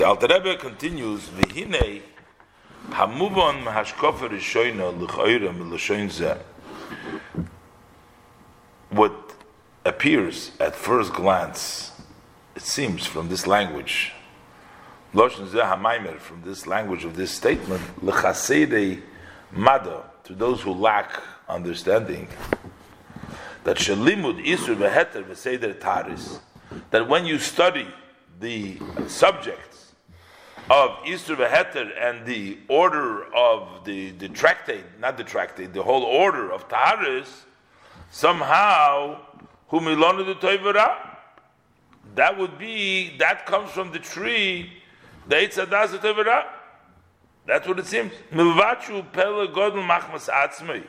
The Alter Rebbe continues, V'hinei hamuvon mahashkofa rishoyna l'chayra m'l'shoyn zeh. What appears at first glance, it seems, from this language, l'shoyn zeh hamaymer, from this language of this statement, l'chaseidei mada, to those who lack understanding, that shalimud isur v'heter v'seider taris, that when you study the subjects of Isur v'Heter and the order of the tractate, not the tractate, the whole order of Taharis, somehow, humilonu de toivara, that comes from the tree, the Eitz Hadas de toivara. That's what it seems. Milvachu pele godel machmas atzmei.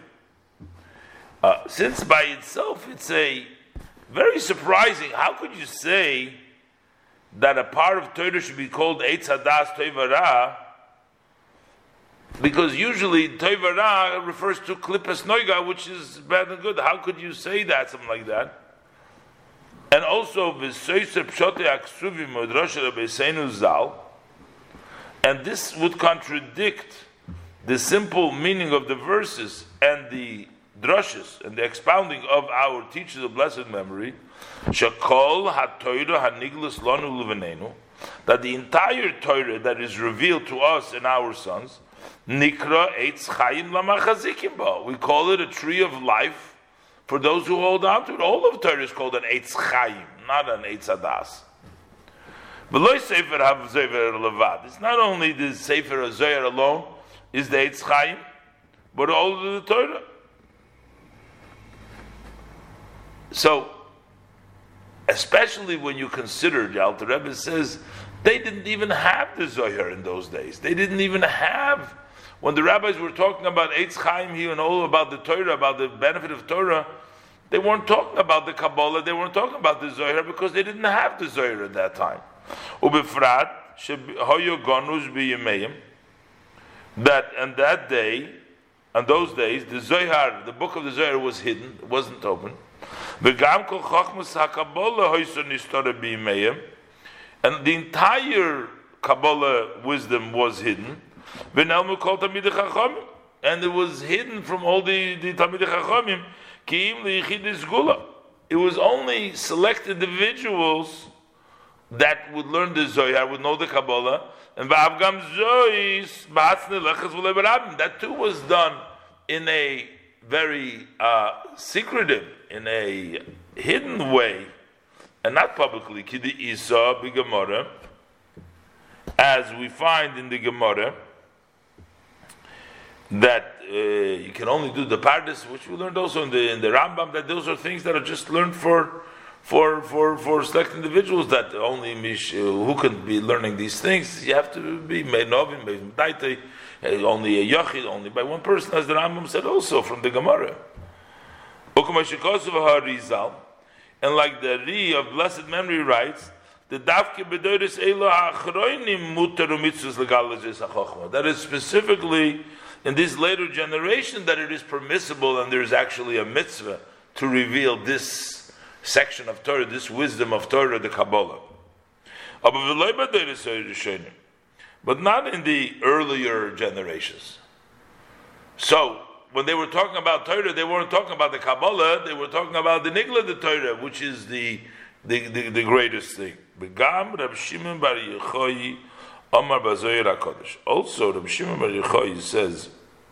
Since by itself it's a very surprising, how could you say that a part of Torah should be called Eitz Hadas Toivara? Because usually Toivara refers to Klippas Noiga, which is bad and good. How could you say that, something like that? And also, V'soyse Pshote Aksuvim od Rosh Rabbeinu Zal, and this would contradict the simple meaning of the verses and the drushes and the expounding of our teachers of blessed memory, Shakol HaTorah HaNiglas Lanu Luvenenu, that the entire Torah that is revealed to us and our sons, Nikra Eitz Chaim Lamachazikim Ba, we call it a tree of life for those who hold on to it. All of Torah is called an Eitz Chaim, not an Eitz Hadas. V'loi Sefer HaZoyer Levad. It's not only the Sefer HaZoyer alone is the Eitz Chaim, but all of the Torah. So, especially when you consider, the Alter Rebbe says, they didn't even have the Zohar in those days. They didn't even have, when the rabbis were talking about Eitz Chaim here and all about the Torah, about the benefit of Torah, they weren't talking about the Kabbalah, they weren't talking about the Zohar because they didn't have the Zohar at that time. Ubefrat, hoyo gonuz b'yemeim, that on that day, on those days, the Zohar, the book of the Zohar was hidden, it wasn't open. And the entire Kabbalah wisdom was hidden. And it was hidden from all the Talmidei Chachamim. It was only select individuals that would learn the Zohar, would know the Kabbalah. And that too was done in a very secretive, in a hidden way, and not publicly. Kidi Isa b'Gemara, as we find in the Gemara, that you can only do the Pardes, which we learned also in the Rambam, that those are things that are just learned for select individuals, that only who can be learning these things. You have to be Me'novim, Me'daitei, only a Yachid, only by one person, as the Rambam said also from the Gemara. And like the Ri of blessed memory writes, the Davke B'doris Elo Ha'achroinim Mutaru Mitzvus Legalazis HaChochma, that is specifically in this later generation that it is permissible and there is actually a mitzvah to reveal this section of Torah, this wisdom of Torah, the Kabbalah. But not in the earlier generations. So, when they were talking about Torah, they weren't talking about the Kabbalah, they were talking about the Nigla the Torah, which is the greatest thing. Also, Reb Shimon Bar Yochai says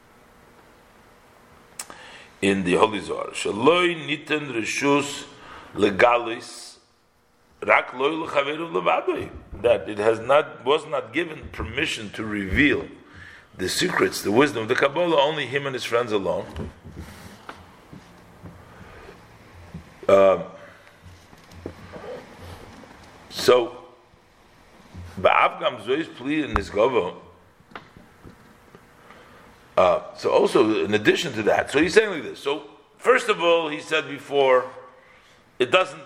in the Holy Zohar, Shaloi niten reshus legalis rak loy lechaveru levadoi, that it was not given permission to reveal the secrets, the wisdom of the Kabbalah, only him and his friends alone. So, Ba'avgam Zois Pli in this Gova. So also, in addition to that, so he's saying like this. So, first of all, he said before, it doesn't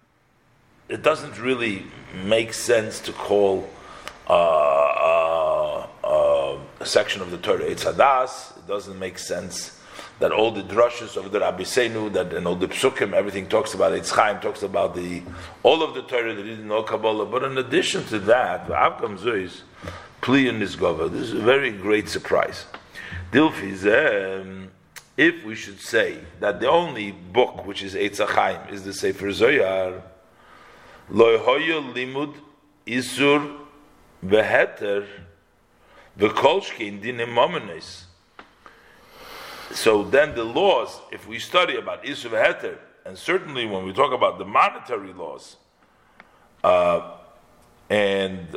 really make sense to call a section of the Torah Eitz Hadas. It doesn't make sense that all the drushes of the Rabbi Seinu, that and all the psukim, everything talks about Eitz Chaim, talks about all of the Torah that didn't know Kabbalah. But in addition to that, Avkam Zois, Pli and Nizgova, this is a very great surprise. Dilfi, if we should say that the only book which is Eitz Chaim is the Sefer Zoyar, Lo hoyo limud isur veheter v'kolshkin dinim momenes. So then the laws, if we study about Isur Heter, and certainly when we talk about the monetary laws, as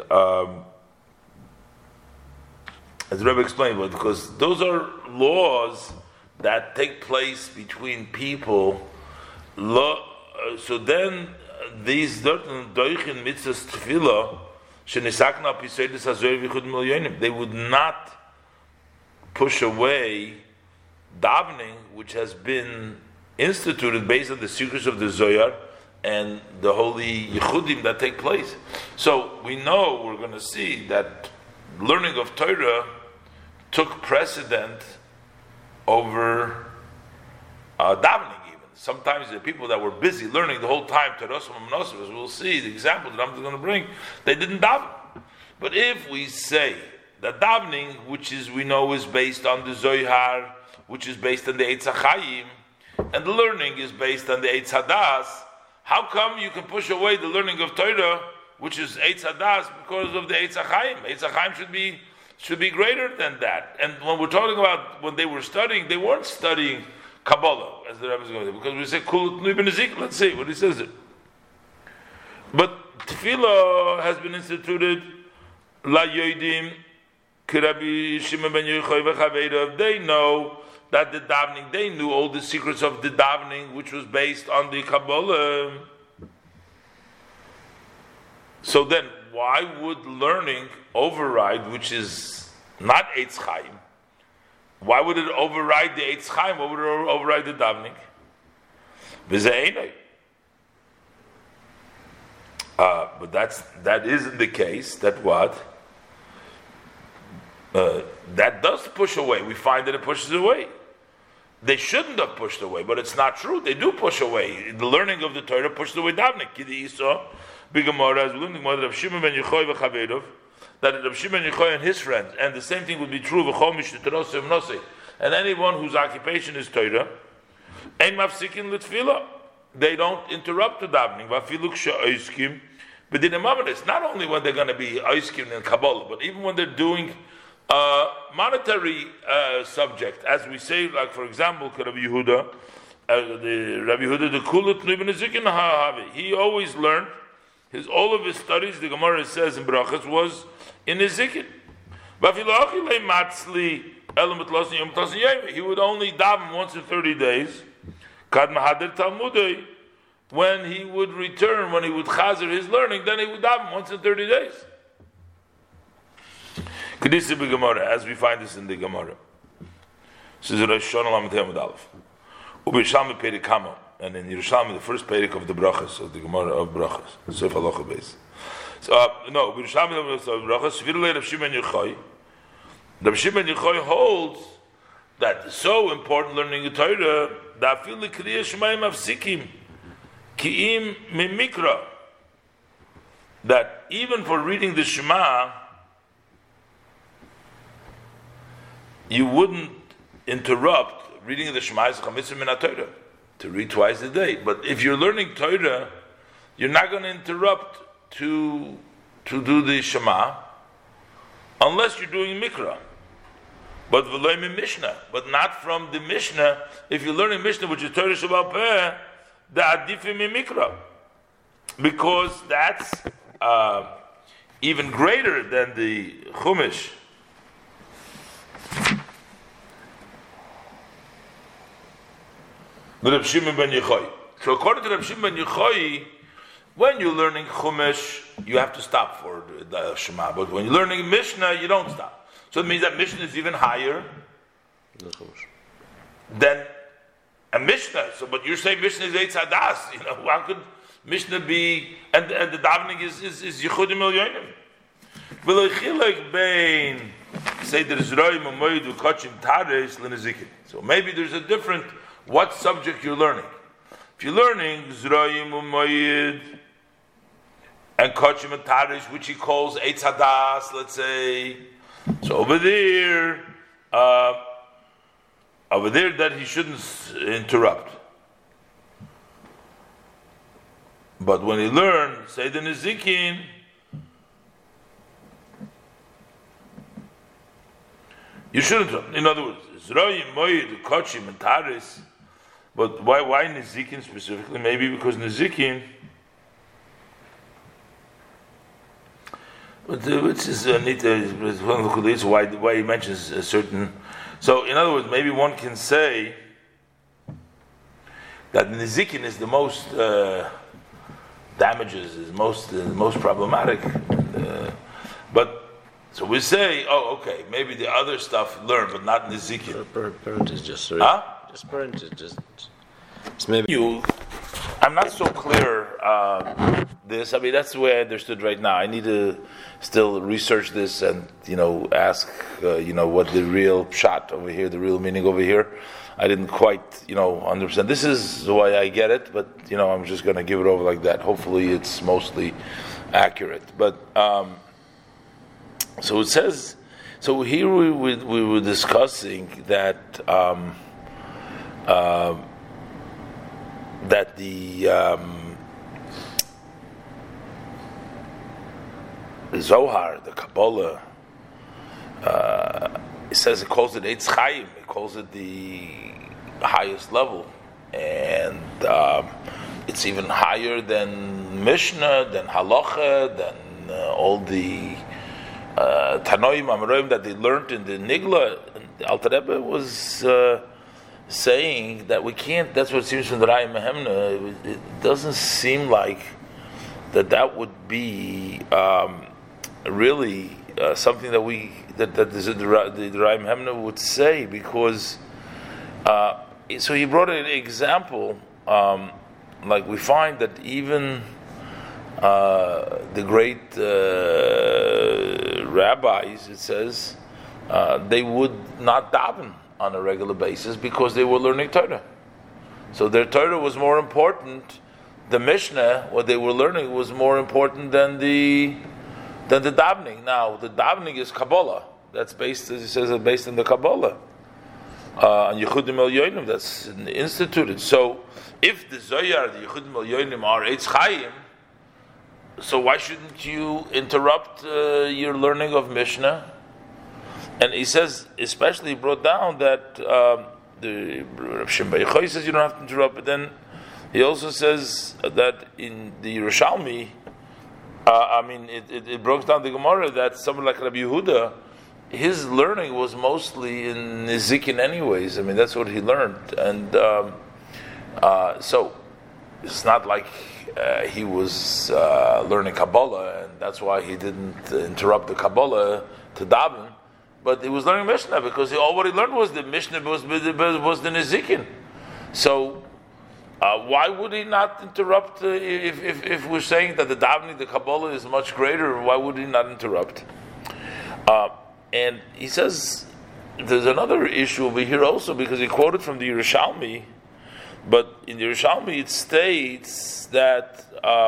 the Rebbe explained, because those are laws that take place between people, so then these doichin mitzvahs tefillah, shenisakna piseidus hazoyer v'chud milyonim, they would not push away davening, which has been instituted based on the secrets of the Zoyar and the holy Yechudim that take place. So we know, we're going to see that learning of Torah took precedent over davening even. Sometimes the people that were busy learning the whole time, Torah, as we'll see, the example that I'm going to bring, they didn't daven. But if we say that davening, which is we know is based on the Zohar, which is based on the Eitz HaChaim, and the learning is based on the Eitz HaDas, how come you can push away the learning of Torah, which is Eitz HaDas, because of the Eitz HaChaim? Eitz HaChaim should be greater than that. And when we're talking about when they were studying, they weren't studying Kabbalah, as the Rebbe is going to say, because we say Kul Tnui Ben Ezekiel. Let's see what he says it. But Tefillah has been instituted, La Yodim, Kirabi Shimon Ben Yochai V'Chaveirav. They know that the davening, they knew all the secrets of the davening, which was based on the Kabbalah. So then, why would learning override, which is not Eitz Chaim? Why would it override the Eitz Chaim? Why would it override the davening? But that isn't the case. That what? That does push away. We find that it pushes away. They shouldn't have pushed away, but it's not true. They do push away. The learning of the Torah pushed away davening. Kidi Isa, Bigamara, as we learned the Gemara, Rav Shimon ben Yochai v'Chaveirav, that Rav Shimon ben Yochai and his friends, and the same thing would be true v'chol mishnetarosei v'nosei, and anyone whose occupation is Torah, ein mafsikin l'tefillah. They don't interrupt the davening. V'afiluk she'oiskim b'dinim amanis. Not only when they're going to be oiskim in Kabbalah, but even when they're doing monetary subject, as we say, like for example, Rabbi Yehuda, the Kulut Tnui Ben Ezekiel Hahavi. He always learned all of his studies. The Gemara says in Brachas was in Ezekiel. He would only daven once in 30 days. When he would return, when he would chazer his learning, then he would daven once in 30 days. As we find this in the Gemara. This is Rosh Hashanah Lamed Aleph. Ubirushalmi Perek Kama, and in Yerushalmi the first Perek of the Brachas, of the Gemara of Brachas, Sef Halacha Beis. Ubirushalmi of Brachas, Shvirulei Rav Shimon Yochai. Rav Shimon Yochai holds that it's so important learning the Torah that feel the Kriya Shemaim Avsikim Ki'im Mimikra, that even for reading the Shema, you wouldn't interrupt reading the Shema to read twice a day. But if you're learning Torah, you're not going to interrupt to do the Shema unless you're doing Mikra. But v'loim Mishnah, but not from the Mishnah. If you're learning Mishnah, which is Torah Shabbat Peh, the Adifim Mikra, because that's even greater than the Chumash. Rav Shimon ben Yochai. So according to Rav Shimon ben Yochai, when you're learning Chumash, you have to stop for the Shema. But when you're learning Mishnah, you don't stop. So it means that Mishnah is even higher than a Mishnah. So, but you're saying Mishnah is Eitz Hadas. You know, how could Mishnah be? And the davening is Yechudim Elyonim. V'lochilek bein Seder Zroim Umoyed Ukochim Tares Lenizikin. So maybe there's a different what subject you're learning. If you're learning Zroim Umoyed and Kochim and Tares, which he calls Eitz Hadas, let's say, so over there that he shouldn't interrupt. But when he learns Seder Nizikin, you shouldn't interrupt. In other words, Zroim, Moed, Kochim, and Taris. But why Nizikin specifically? Maybe because Nizikin, which is one of the why he mentions a certain. So, in other words, maybe one can say that Nizikin is the most damages, is most problematic. But so we say, okay, maybe the other stuff learn, but not Nizikin. Parent is just sorry. Huh? Just parent is just. It's maybe I'm not so clear. This, I mean, that's the way I understood right now. I need to still research this and ask what the real shot over here, the real meaning over here. I didn't quite understand. This is the way I get it, but I'm just going to give it over like that. Hopefully, it's mostly accurate. But so it says. So here we were discussing that that the Zohar, the Kabbalah, it says it calls it Eitz Chaim. It calls it the highest level, and it's even higher than Mishnah, than Halacha, than all the Tanoim Amoraim that they learned in the Nigla. And the Alter Rebbe was saying that we can't. That's what it seems from the Raya Mehemna. It doesn't seem like that would be really something that the Raya Mehemna would say, because so he brought an example, like we find that even the great rabbis, it says, they would not daven on a regular basis because they were learning Torah. So their Torah was more important. The Mishnah, what they were learning, was more important than the davening. Now the davening is Kabbalah. That's based, as he says, based on the Kabbalah. And Yechudim El Yonim, that's instituted. So if the Zohar, the Yechudim El Yonim are Eitz Chaim, so why shouldn't you interrupt your learning of Mishnah? And he says, especially brought down that the Rav Shimon Bar Yochai says you don't have to interrupt, but then he also says that in the Yerushalmi, it broke down the Gemara that someone like Rabbi Yehuda, his learning was mostly in Nizikin anyways. I mean, that's what he learned. And so it's not like he was learning Kabbalah, and that's why he didn't interrupt the Kabbalah to daven. But he was learning Mishnah because all what he learned was the Mishnah was the Nizikin. So why would he not interrupt? If we're saying that the davening, the Kabbalah is much greater, why would he not interrupt? And he says there's another issue over here also, because he quoted from the Yerushalmi, but in the Yerushalmi it states that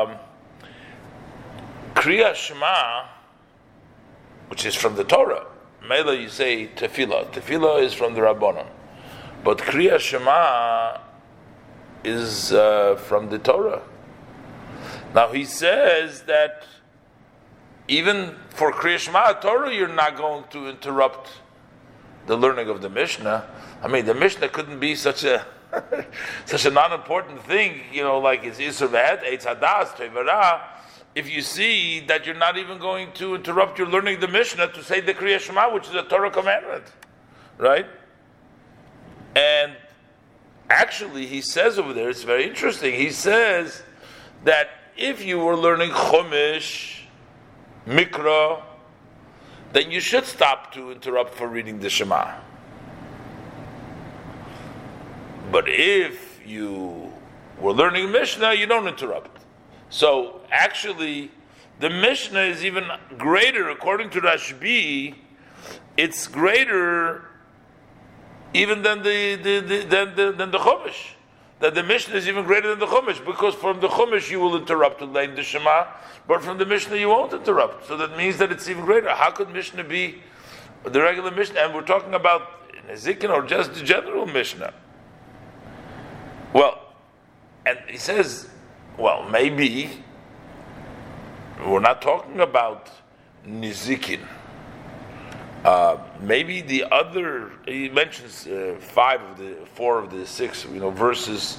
Kriya Shema, which is from the Torah, Mela you say Tefillah. Tefillah is from the Rabbanon, but Kriya Shema is from the Torah. Now he says that even for Kriya Shema Torah, you're not going to interrupt the learning of the Mishnah. I mean, the Mishnah couldn't be such a non-important thing, like it's Isser V'Het, Eitz Hadas, Teivara. If you see that you're not even going to interrupt your learning the Mishnah to say the Kriya Shema, which is a Torah commandment, right? And actually, he says over there, it's very interesting. He says that if you were learning Chumash, Mikra, then you should stop to interrupt for reading the Shema. But if you were learning Mishnah, you don't interrupt. So actually, the Mishnah is even greater, according to Rashbi, it's greater even than the Chumash. That the Mishnah is even greater than the Chumash, because from the Chumash you will interrupt to learn the Shema, but from the Mishnah you won't interrupt. So that means that it's even greater. How could Mishnah be the regular Mishnah? And we're talking about Nezikin or just the general Mishnah. Well, and he says, well, maybe we're not talking about Nezikin. Maybe the other, he mentions 4 of the 6, verses.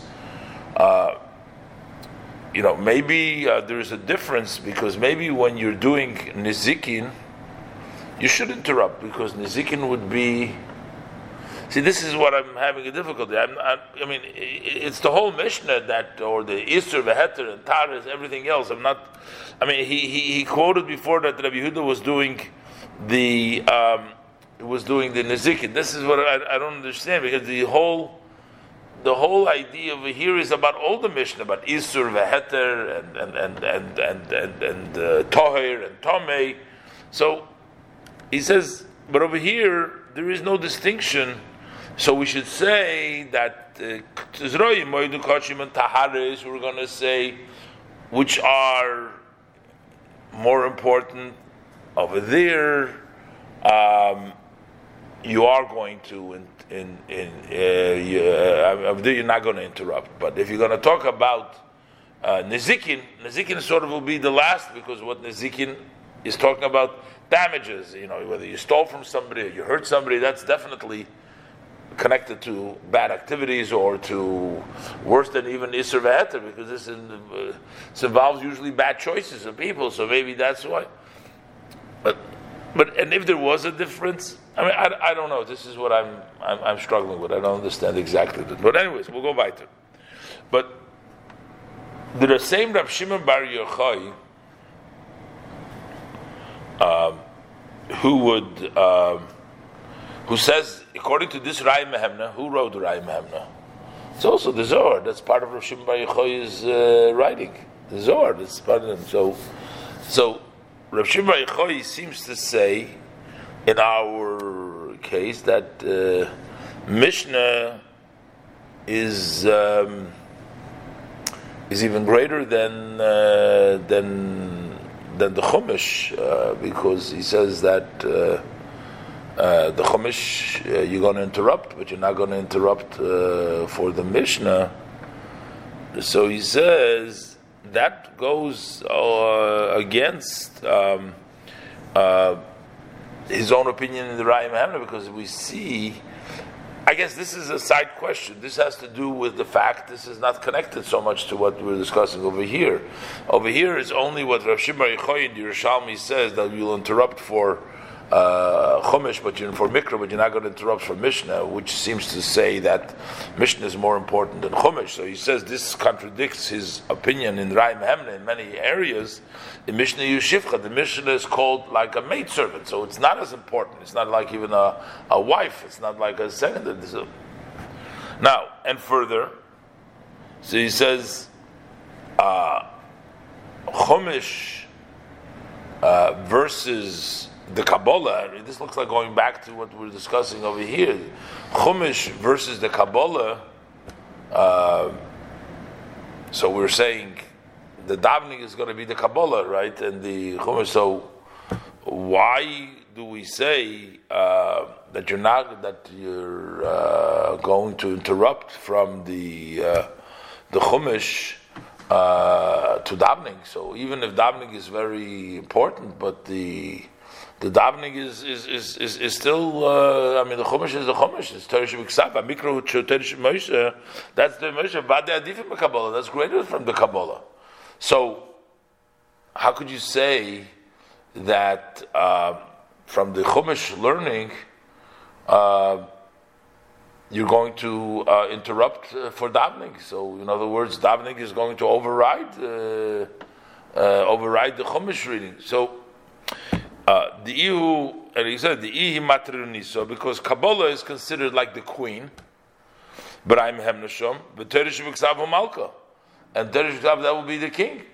Maybe there's a difference, because maybe when you're doing Nezikin, you should interrupt, because Nezikin would be. See, this is what I'm having a difficulty. It's the whole Mishnah or the Isser, Veheter, and Taras, everything else. He quoted before that Rabbi Yehuda was doing the Nezikin. This is what I don't understand, because the whole idea over here is about all the Mishnah, about Isur, Veheter, and Toher and Tomei. So he says, but over here there is no distinction. So we should say that Tizroim, Moedu Kochim, and Taharis, we're going to say, which are more important over there. You are going to, you're not going to interrupt. But if you're going to talk about Nezikin sort of will be the last, because what Nezikin is talking about damages. Whether you stole from somebody or you hurt somebody, that's definitely connected to bad activities, or to worse than even Isser Veheter, because this involves usually bad choices of people. So maybe that's why. But and if there was a difference, I don't know. This is what I'm struggling with. I don't understand exactly. But anyways, we'll go back to it. But the same Rav Shimon Bar Yochai, who says, according to this Rai Mehemna, who wrote the Rai Mehemna? It's also the Zohar. That's part of Rav Shimon Bar Yochai's writing. The Zohar. That's part of them. So Rav Shimon Bar Yochai seems to say, in our case, that Mishnah is even greater than the Chumash, because he says that the Chumash you're going to interrupt, but you're not going to interrupt for the Mishnah. So he says that goes against his own opinion in the Raya Mehemna, because we see, I guess this is a side question. This has to do with the fact this is not connected so much to what we're discussing over here. Over here is only what Rav Shimon Bar Yochai in the Yerushalmi says, that you'll interrupt for Chumash, for Mikra, but you're not going to interrupt for Mishnah, which seems to say that Mishnah is more important than Chumash. So he says this contradicts his opinion in Rai Mehemna in many areas. In Mishnah Yeshivcha, the Mishnah is called like a maidservant, so it's not as important. It's not like even a wife. It's not like a second. Now, and further, so he says, Chumash versus the Kabbalah. This looks like going back to what we're discussing over here. Chumash versus the Kabbalah. So we're saying the davening is going to be the Kabbalah, right? And the Chumash. So why do we say that you're going to interrupt from the Chumash to davening? So even if davening is very important, but the davening is still. The Chumash is the Chumash. It's Torah Shebiksav. Amikra Torah Moshe. That's the Moshe. Vade Adifim Kabbalah. That's greater from the Kabbalah. So, how could you say that from the Chumash learning, you're going to interrupt for davening? So, in other words, davening is going to override the Chumash reading. So. The Ihu, and he said the Ihi Matruniso, because Kabbalah is considered like the queen, but I'm Hemnashom, but Teresh B'Ksav Malka, and Teresh B'Ksav, that will be the king.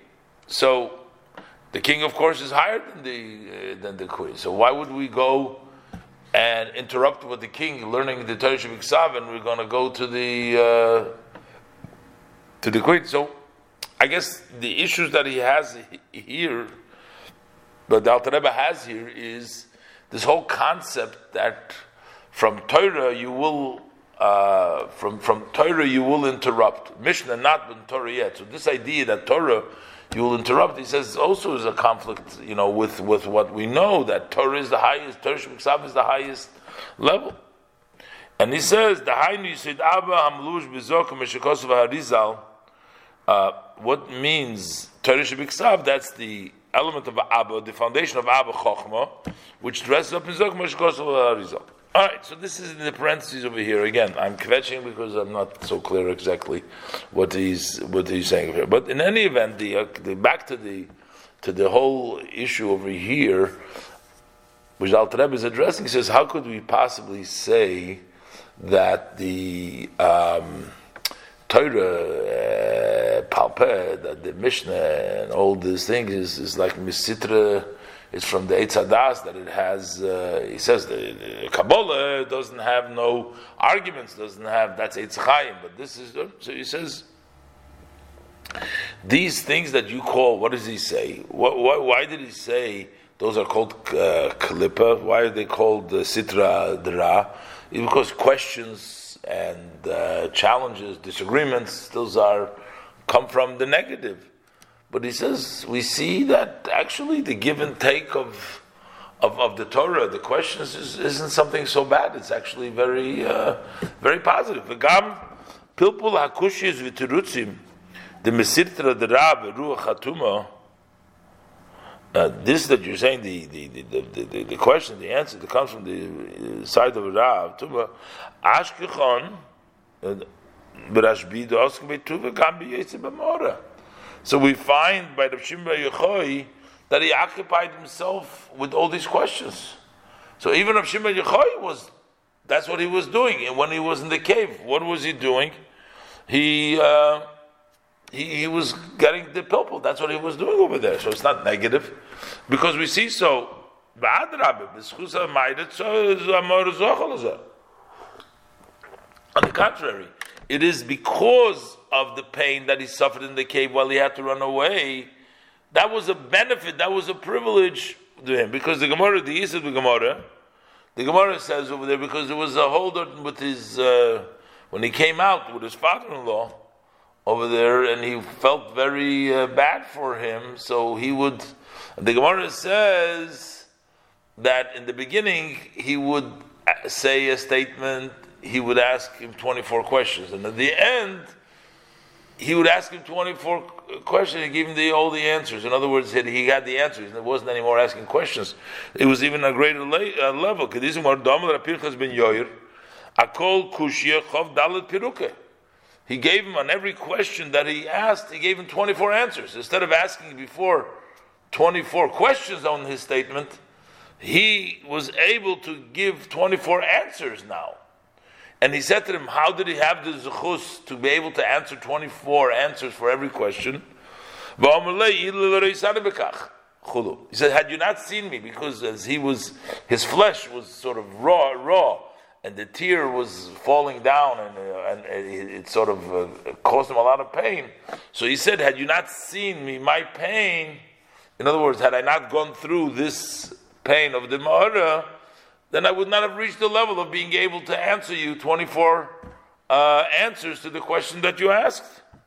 So the king, of course, is higher than the queen. So why would we go and interrupt with the king learning the Torah Shebiksav, and we're going to go to the queen. So, I guess the issues that he has here, but the Alter Rebbe has here, is this whole concept that from Torah you will from Torah you will interrupt. Mishnah not been Torah yet. So this idea that Torah you will interrupt, he says, also is a conflict, with what we know, that Torah is the highest, Torah Shebiksav is the highest level. And he says, the Hainu Yisid Abba Hamlush Bizok Meshikosav Harizal. What means Torah Shebiksav? That's the element of Abba, the foundation of Abba Chochma, which dresses up in Zok Meshikosav Harizal. All right, so this is in the parentheses over here. Again, I'm kvetching because I'm not so clear exactly what he's saying here. But in any event, the back to the whole issue over here, which Alter Rebbe is addressing, he says, how could we possibly say that the Torah, Palpeh, that the Mishnah and all these things is like Misitra? It's from the Eitz Hadas that it has. He says the Kabbalah doesn't have no arguments, doesn't have, that's Eitz Chaim, but this is, so he says these things that you call, what does he say? Why did he say those are called Kalippa? Why are they called Sitra Dra? Because questions and challenges, disagreements, those come from the negative. But he says, we see that actually the give and take of the Torah, the questions, isn't something so bad. It's actually very, very positive. V'gam pilpul hakushis v'tirutzim, the mesirtra d'ra v'ruach hatuma. This that you're saying, the question, the answer that comes from the side of Rav Tuma, ashkechon b'rashbi dosk b'tuva gam b'yetze b'mora. So we find by Rav Shimon bar Yochai that he occupied himself with all these questions. So even Rav Shimon bar Yochai that's what he was doing. And when he was in the cave, what was he doing? He was getting the pilpul. That's what he was doing over there. So it's not negative. Because we see so, on the contrary, it is because of the pain that he suffered in the cave while he had to run away. That was a benefit, that was a privilege to him. Because the Gemara, the Yisad the Gemara says over there, because there was a holder with his, when he came out with his father-in-law over there, and he felt very bad for him, so he would, the Gemara says that in the beginning he would say a statement, he would ask him 24 questions, and at the end he would ask him 24 questions and give him all the answers. In other words, he got the answers, and it wasn't anymore asking questions. It was even a greater level. He gave him on every question that he asked, he gave him 24 answers. Instead of asking before 24 questions on his statement, he was able to give 24 answers now. And he said to them, how did he have the zechus to be able to answer 24 answers for every question? He said, had you not seen me, because as his flesh was sort of raw, and the tear was falling down, and it sort of caused him a lot of pain. So he said, had you not seen me, my pain, in other words, had I not gone through this pain of the Ma'ara, then I would not have reached the level of being able to answer you 24 answers to the question that you asked.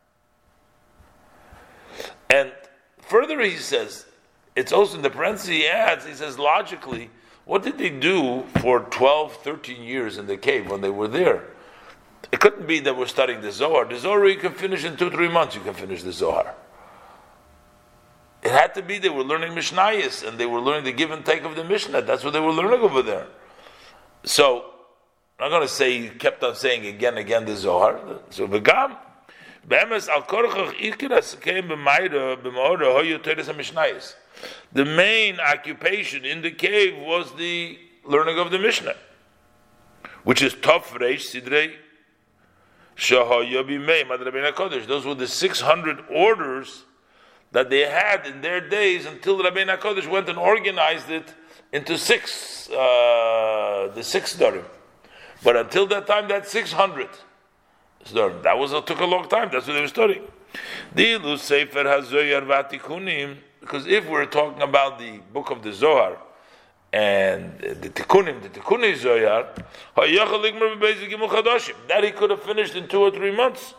And further he says, it's also in the parentheses he adds, he says logically, what did they do for 12, 13 years in the cave when they were there? It couldn't be that we're studying the Zohar. The Zohar you can finish in 2-3 months, you can finish the Zohar. It had to be they were learning Mishnayos, and they were learning the give and take of the Mishnah. That's what they were learning over there. So, I'm not going to say, he kept on saying again the Zohar. So, V'gam, Be'emes al korchach ikiras keim b'mayra b'ma'ora hoyu teres ha-Mishnayos. The main occupation in the cave was the learning of the Mishnah, which is Tov Reish Sidrei Shahoya B'mei Mad Rabbeinu HaKodesh. Those were the 600 orders that they had in their days until Rabbeinu HaKodesh went and organized it into the 6 Sdorim. But until that time, that's 600 Sdorim. Took a long time. That's what they were studying. Because if we're talking about the book of the Zohar and the Tikkunim Zohar, that he could have finished in 2 or 3 months.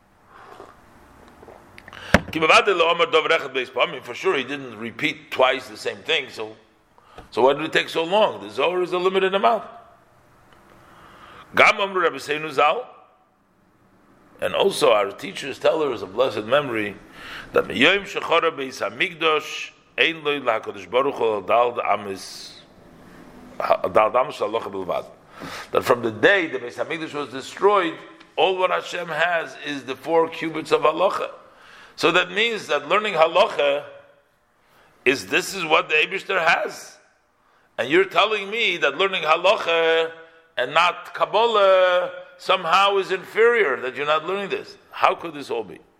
For sure, he didn't repeat twice the same thing. So why did it take so long? The Zohar is a limited amount. And also, our teachers tell us of blessed memory that that from the day the Beis Hamikdash was destroyed, all what Hashem has is the 4 cubits of halacha. So that means that learning halacha is what the Eibishter has. And you're telling me that learning halacha and not Kabbalah somehow is inferior, that you're not learning this. How could this all be?